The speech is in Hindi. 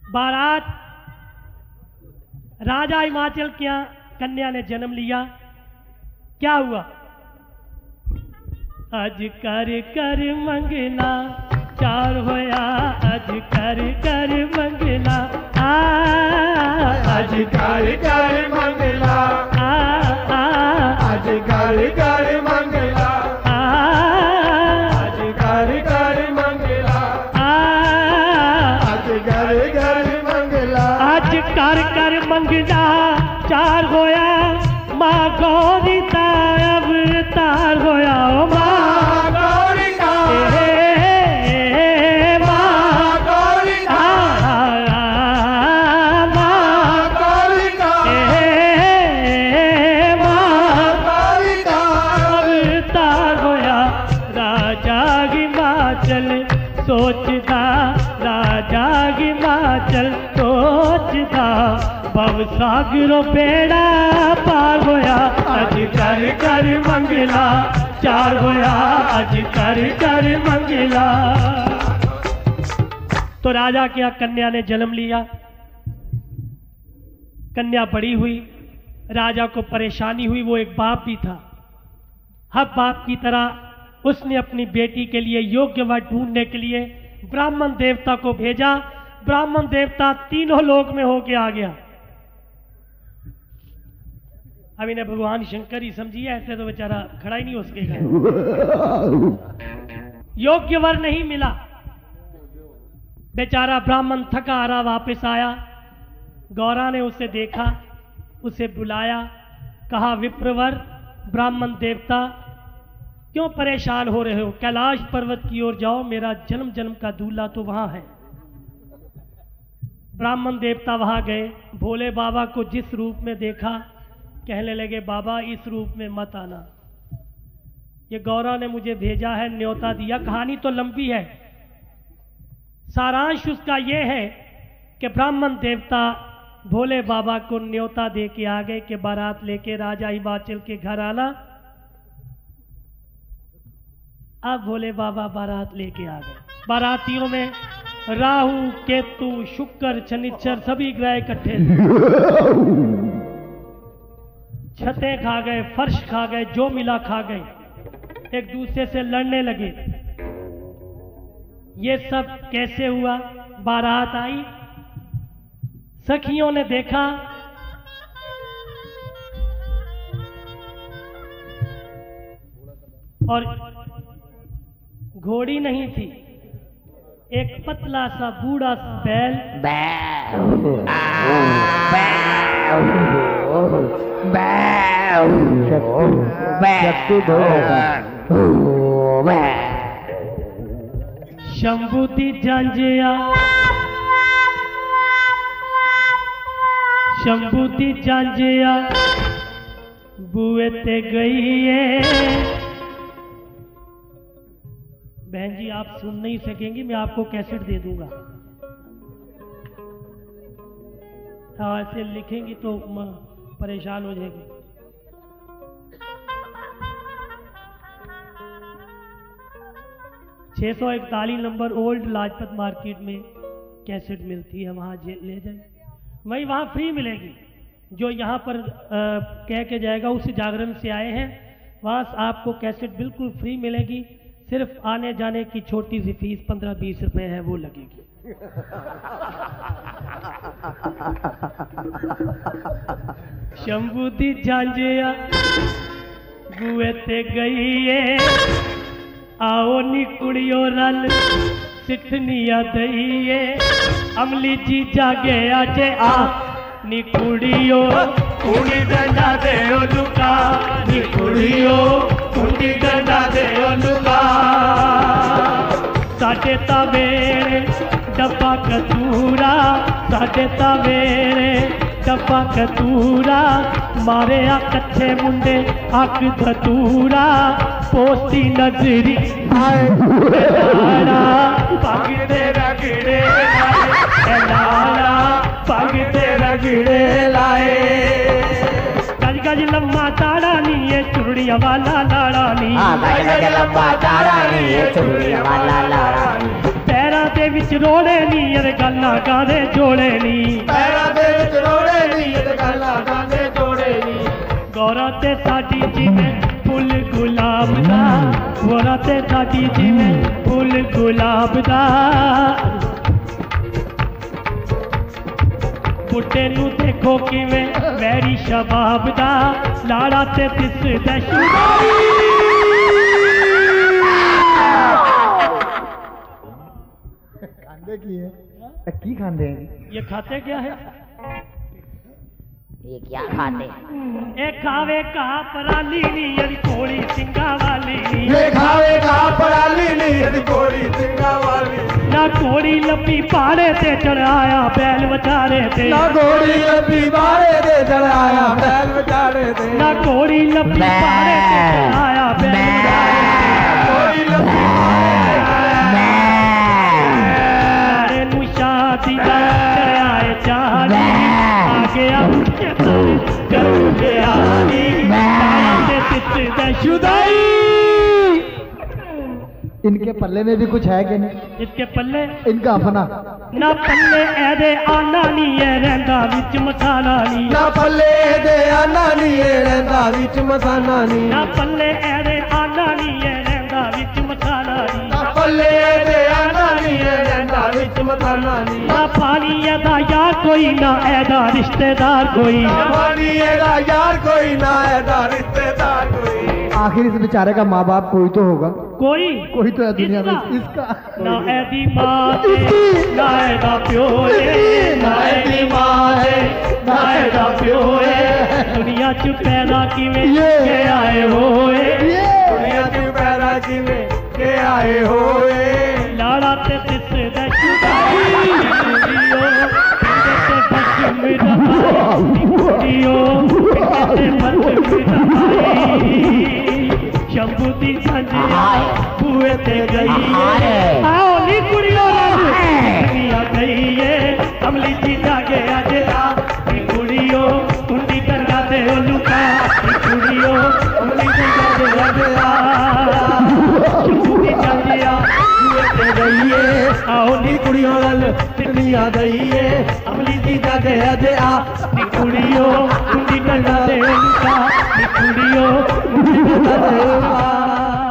बारात राजा हिमाचल की कन्या ने जन्म लिया। क्या हुआ? अज कर कर मंगला चार होया, अज कर कर मंगला अज कर कर मंगला अज कर कर मंगला अज कर कर मंगला अज कर कर मंगला अज कर कर मंगला चार होया, माँ गौरी का अवतार होया। ओ माँ गौरी का माँ गौरी का माँ गौरी का माँ गौरी का अवतार होया। राजा हिमाचल सोचदा, राजा हिमाचल सोचदा, भव सागरों बेड़ा पार होया। अज कर कर मंगला चार होया, अज कर कर मंगला। तो राजा की कन्या ने जन्म लिया। कन्या बड़ी हुई, राजा को परेशानी हुई। वो एक बाप भी था। हर बाप की तरह उसने अपनी बेटी के लिए योग्य वर ढूंढने के लिए ब्राह्मण देवता को भेजा। ब्राह्मण देवता तीनों लोक में होके आ गया। अब इन्हें भगवान शंकर ही समझिए, ऐसे तो बेचारा खड़ा ही नहीं हो सकेगा। योग्य वर नहीं मिला। बेचारा ब्राह्मण थका हारा वापस आया। गौरा ने उसे देखा, उसे बुलाया, कहा विप्रवर ब्राह्मण देवता क्यों परेशान हो रहे हो? कैलाश पर्वत की ओर जाओ, मेरा जन्म जन्म का दूल्हा तो वहां है। ब्राह्मण देवता वहां गए। भोले बाबा को जिस रूप में देखा, कहने लगे बाबा इस रूप में मत आना, ये गौरा ने मुझे भेजा है, न्योता दिया। कहानी तो लंबी है, सारांश उसका ये है कि ब्राह्मण देवता भोले बाबा को न्योता दे के आ गए कि बारात लेके राजा हिमाचल के घर आना। अब भोले बाबा बारात लेके आ गए। बारातियों में राहु केतु शुक्र शनिचर सभी ग्रह इकट्ठे थे। छतें खा गए, फर्श खा गए, जो मिला खा गए, एक दूसरे से लड़ने लगे। ये सब कैसे हुआ? बारात आई, सखियों ने देखा और घोड़ी नहीं थी, एक पतला सा बूढ़ा सा बैल। शंभू दी जांजिया, शंभू दी जांजिया बुए ते गई है। बहन जी आप सुन नहीं सकेंगी, मैं आपको कैसेट दे दूंगा। हाँ ऐसे लिखेंगी तो परेशान हो जाएगी। छः 641 नंबर ओल्ड लाजपत मार्केट में कैसेट मिलती है, वहाँ ले जाए, वही वहाँ फ्री मिलेगी। जो यहाँ पर कह के जाएगा उस जागरण से आए हैं, वहाँ आपको कैसेट बिल्कुल फ्री मिलेगी। सिर्फ आने जाने की छोटी सी फीस 15-20 रुपए है, वो लगेगी। शंभू दी जांजिया बुए ते गई है, आओ नी कुड़ियो रल सिठनिया दईए। अमली जी जागे आजे आ नी कुड़ियो, कुड़ी डंडा दे ओ लुका, नी कुड़ियो कुड़ी डंडा दे ओ लुका। साडे तावेरे डब्बा कतूरा, साडे तावेरे डब्बा कतूरा, मारे आ कच्चे मुंडे अक धतूरा। पोस्ती नजरी आए लाड़ा पग ते रगड़े लाए, लाड़ा पग ते रगड़े लाए। गज गज लम्बा ताड़ा नी ये चुरड़िया वाला लाड़ा नी, गज गज लम्बा ताड़ा नी ये चुरड़िया वाला लाड़ा नी। पैरा ते विच रोड़े नी अरे गल्ला गाने जोड़े नी पैरां दे विच रोड़े नी ते गल्लां गाने जोड़े नी गौरा ते साडी जिवें फुल गुलाब दा गौरा ते साडी जिवें फुल गुलाब दा बुड्ढे नू देखो किवें वैरी शबाब दा लाड़ा ते दिसदा शुदाई खांदे की है की खांदे हैं ये खाते क्या है ये क्या खाते ए खावे का पराली नी अरी थोड़ी सिंगा वाली ये खावे का पराली नी ते कोड़ी सिंगा वाली ना घोड़ी लपी पहाड़े ते चढ़ाया बैल वचारे ते ना घोड़ी लपी बारे दे चढ़ाया बैल विचारे दे ना घोड़ी लपी पहाड़े ते चढ़ाया बैल वचारे घोड़ी लपी ते नू शादी दा चढ़ाए चाली आ गया कर गया नी ते तित शुदाई इनके पल्ले में भी कुछ है कि नहीं इसके पल्ले इनका अपना ना पल्ले ऐदे आना नी है रैंदा विच मसाला नी ना पल्ले दे आना नी रैंदा विच मसाना नी ना पल्ले ऐदे आना नी है रैंदा विच मसाला नी ना पल्ले दे आना नी रैंदा विच मसाना नी ना पानी ऐदा यार कोई ना ऐदा रिश्तेदार कोई ना पानी एदा यार कोई ना एदा रिश्तेदार कोई आखिर इस बेचारे का माँ बाप कोई तो होगा कोई तो है दुनिया में इसका? इसका ना ऐदी माँ है ना ऐदा प्यो है ना ऐदी माँ है ना ऐदा प्यो है दुनिया च पैदा किवें के आए होए दुनिया च पैदा किवें के आए होए लाड़ा ते दिसदा शुदाई कुड़ियो पिंडे ते बस मेरा कुड़ियो पिंडे ते बस मेरा शंभू दी संजिया बुए ते गई है आओ नी कुड़ियो दुनिया गई है अमली जी जागे आज आ नी कुड़ियो कुंडी गंगा दे लुका नी कुड़ियो अमली जी जागे आज आ शंभू दी संजिया बुए ते गई है आओ नी कुड़ियो रल दुनिया गई है अमली जी जागे आज आ नी कुड़ियो कुंडी गंगा दे लुका नी कुड़ियो कुंडी गंगा दे लुका